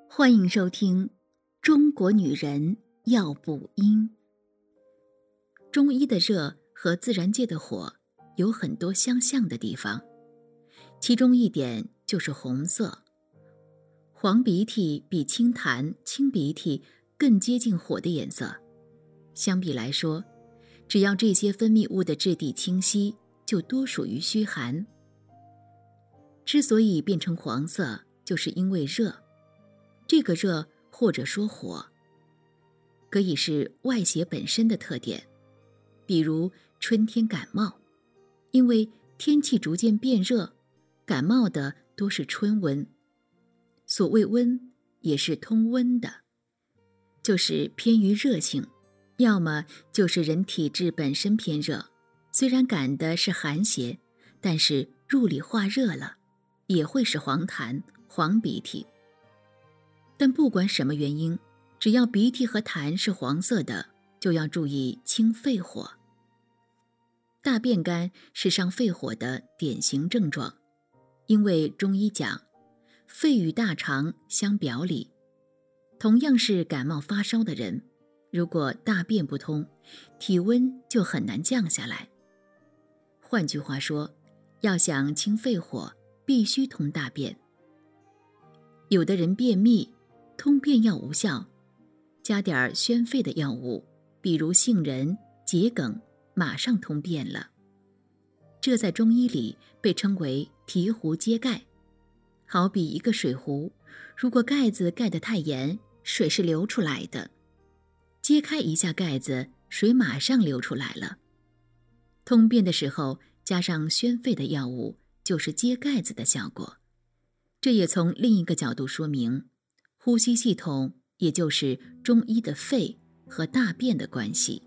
欢迎收听《中国女人要补阴》。中医的热和自然界的火有很多相像的地方，其中一点就是红色。黄鼻涕比清痰、清鼻涕更接近火的颜色。相比来说，只要这些分泌物的质地清晰，就多属于虚寒。之所以变成黄色，就是因为热。这个热或者说火，可以是外邪本身的特点，比如春天感冒，因为天气逐渐变热，感冒的多是春温。所谓温，也是通温的，就是偏于热性，要么就是人体质本身偏热，虽然感的是寒邪，但是入里化热了，也会是黄痰、黄鼻涕。但不管什么原因，只要鼻涕和痰是黄色的，就要注意清肺火。大便干是伤肺火的典型症状，因为中医讲，肺与大肠相表里。同样是感冒发烧的人，如果大便不通，体温就很难降下来。换句话说，要想清肺火，必须通大便。有的人便秘，通便药无效，加点宣肺的药物，比如杏仁、桔梗，马上通便了。这在中医里被称为醍醐揭盖。好比一个水壶，如果盖子盖得太严，水是流出来的，揭开一下盖子，水马上流出来了。通便的时候加上宣肺的药物，就是揭盖子的效果。这也从另一个角度说明，呼吸系统也就是中医的肺和大便的关系。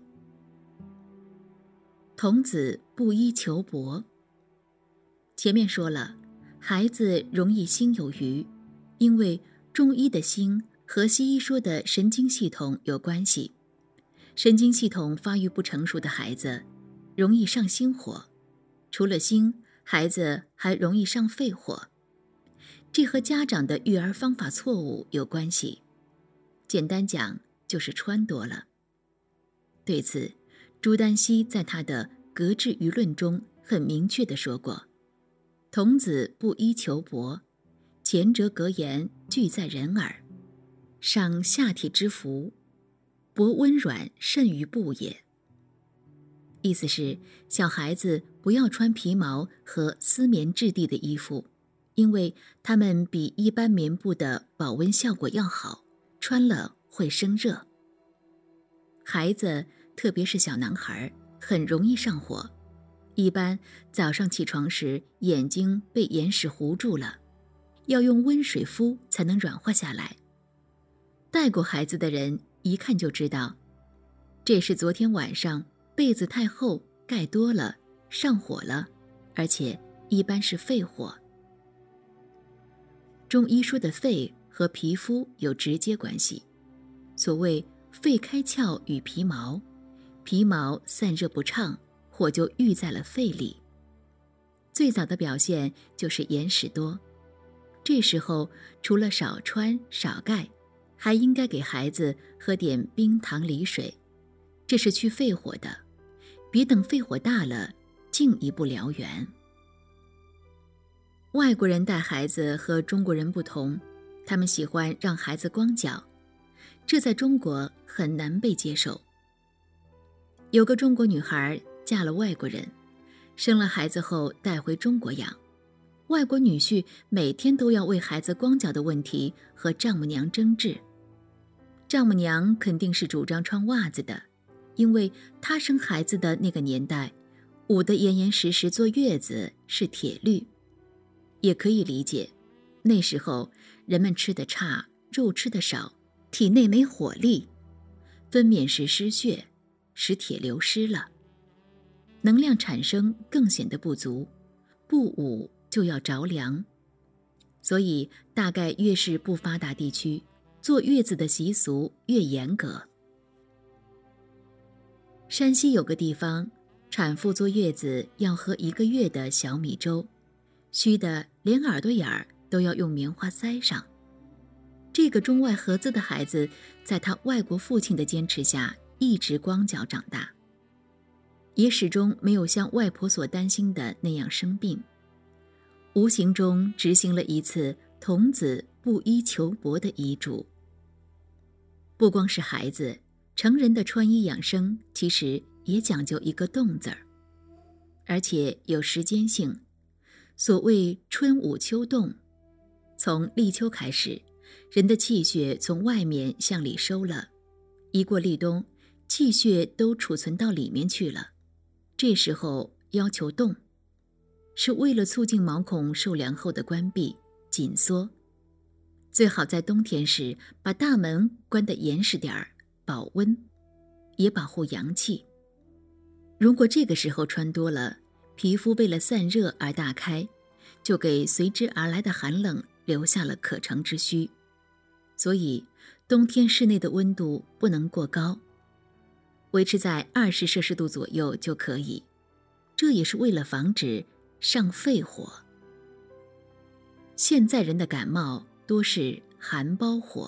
童子不医求薄。前面说了，孩子容易心有余，因为中医的心和西医说的神经系统有关系。神经系统发育不成熟的孩子容易上心火，除了心，孩子还容易上肺火。这和家长的育儿方法错误有关系，简单讲就是穿多了。对此，朱丹溪在他的《格致舆论》中很明确地说过，童子不医求薄，前者格言俱在人耳，赏下体之福，薄温软甚于布也。意思是小孩子不要穿皮毛和丝棉质地的衣服，因为它们比一般棉布的保温效果要好，穿了会生热。孩子，特别是小男孩，很容易上火，一般早上起床时眼睛被眼屎糊住了，要用温水敷才能软化下来。带过孩子的人一看就知道，这是昨天晚上被子太厚盖多了，上火了，而且一般是肺火。中医说的肺和皮肤有直接关系，所谓肺开窍与皮毛，皮毛散热不畅，火就郁在了肺里。最早的表现就是眼屎多，这时候除了少穿少盖，还应该给孩子喝点冰糖梨水，这是去肺火的，别等肺火大了进一步燎原。外国人带孩子和中国人不同，他们喜欢让孩子光脚，这在中国很难被接受。有个中国女孩嫁了外国人，生了孩子后带回中国养，外国女婿每天都要为孩子光脚的问题和丈母娘争执。丈母娘肯定是主张穿袜子的，因为她生孩子的那个年代，捂得严严实实坐月子是铁律。也可以理解，那时候人们吃得差，肉吃得少，体内没火力，分娩时失血，使铁流失了，能量产生更显得不足，不捂就要着凉。所以大概越是不发达地区，坐月子的习俗越严格。山西有个地方，产妇坐月子要喝1个月的小米粥，虚的连耳朵眼儿都要用棉花塞上。 这个中外合资的孩子，在他外国父亲的坚持下，一直光脚长大，也始终没有像外婆所担心的那样生病，无形中执行了一次童子布衣裘帛的遗嘱。不光是孩子，成人的穿衣养生其实也讲究一个动字儿，而且有时间性。所谓春捂秋冻，从立秋开始，人的气血从外面向里收了，一过立冬，气血都储存到里面去了，这时候要求动，是为了促进毛孔受凉后的关闭紧缩。最好在冬天时把大门关得严实点儿，保温，也保护阳气。如果这个时候穿多了，皮肤为了散热而大开，就给随之而来的寒冷留下了可乘之虚。所以冬天室内的温度不能过高，维持在20摄氏度左右就可以，这也是为了防止上肺火。现在人的感冒多是寒包火。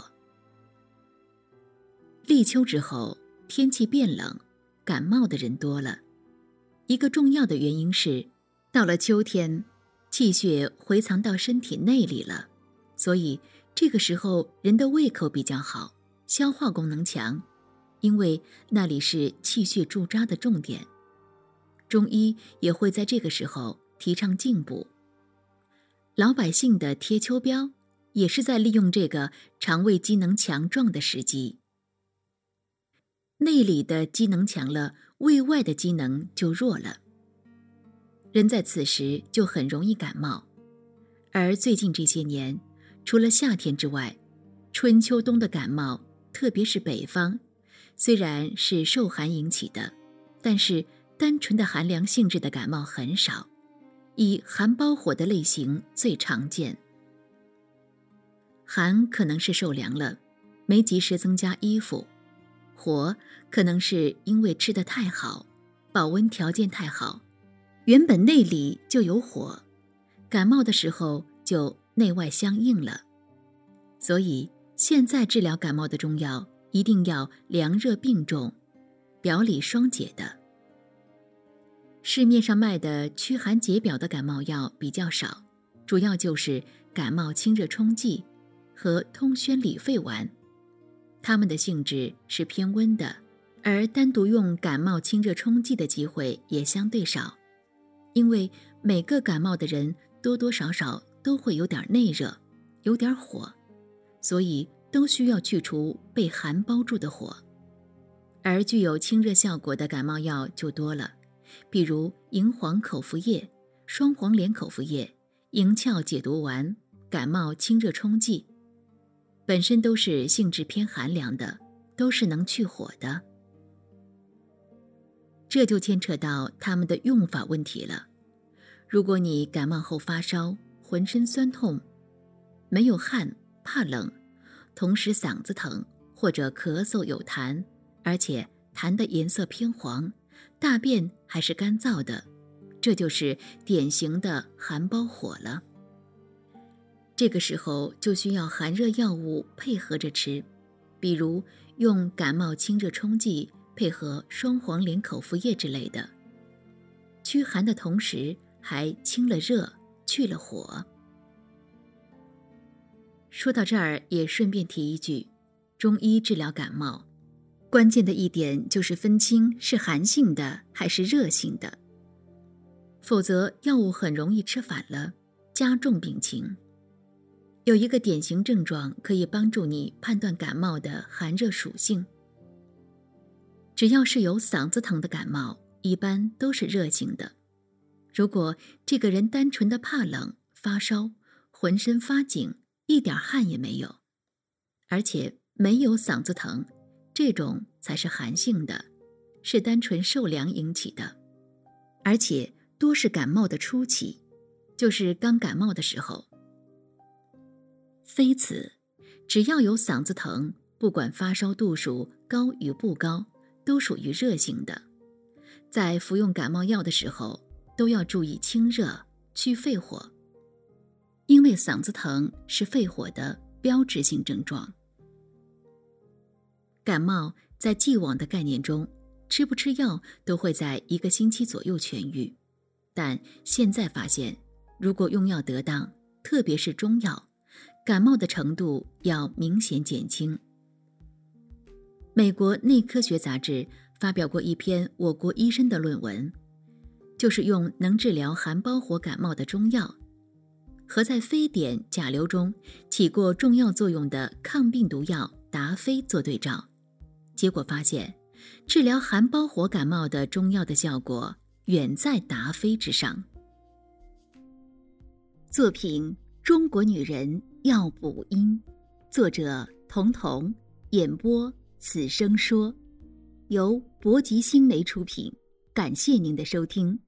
立秋之后，天气变冷，感冒的人多了。一个重要的原因是，到了秋天，气血回藏到身体内里了，所以这个时候人的胃口比较好，消化功能强，因为那里是气血驻扎的重点。中医也会在这个时候提倡进补。老百姓的贴秋膘也是在利用这个肠胃机能强壮的时机。内里的机能强了，胃外的机能就弱了，人在此时就很容易感冒。而最近这些年，除了夏天之外，春秋冬的感冒，特别是北方，虽然是受寒引起的，但是单纯的寒凉性质的感冒很少，以寒包火的类型最常见。寒可能是受凉了，没及时增加衣服；火可能是因为吃得太好，保温条件太好，原本内里就有火，感冒的时候就内外相应了。所以现在治疗感冒的中药一定要凉热并重，表里双解的。市面上卖的驱寒解表的感冒药比较少，主要就是感冒清热冲剂和通宣理肺丸，它们的性质是偏温的，而单独用感冒清热冲剂的机会也相对少，因为每个感冒的人多多少少都会有点内热，有点火，所以都需要去除被寒包住的火。而具有清热效果的感冒药就多了，比如银黄口服液、双黄连口服液、银翘解毒丸、感冒清热冲剂，本身都是性质偏寒凉的，都是能去火的。这就牵扯到它们的用法问题了。如果你感冒后发烧，浑身酸痛，没有汗，怕冷，同时嗓子疼或者咳嗽有痰，而且痰的颜色偏黄，大便还是干燥的，这就是典型的寒包火了。这个时候就需要寒热药物配合着吃，比如用感冒清热冲剂配合双黄连口服液之类的，驱寒的同时还清了热，去了火。说到这儿也顺便提一句，中医治疗感冒，关键的一点就是分清是寒性的还是热性的，否则药物很容易吃反了，加重病情。有一个典型症状可以帮助你判断感冒的寒热属性。只要是有嗓子疼的感冒，一般都是热性的。如果这个人单纯的怕冷、发烧，浑身发紧，一点汗也没有，而且没有嗓子疼，这种才是寒性的，是单纯受凉引起的，而且多是感冒的初期，就是刚感冒的时候。非此，只要有嗓子疼，不管发烧度数高与不高，都属于热性的。在服用感冒药的时候，都要注意清热，去肺火。因为嗓子疼是肺火的标志性症状。感冒在既往的概念中，吃不吃药都会在1个星期左右痊愈，但现在发现，如果用药得当，特别是中药，感冒的程度要明显减轻。美国内科学杂志发表过一篇我国医生的论文，就是用能治疗寒包火感冒的中药和在非典甲流中起过重要作用的抗病毒药达菲做对照，结果发现治疗寒包火感冒的中药的效果远在达菲之上。作品《中国女人药补阴》，作者童童，演播此生说，由博吉新媒出品，感谢您的收听。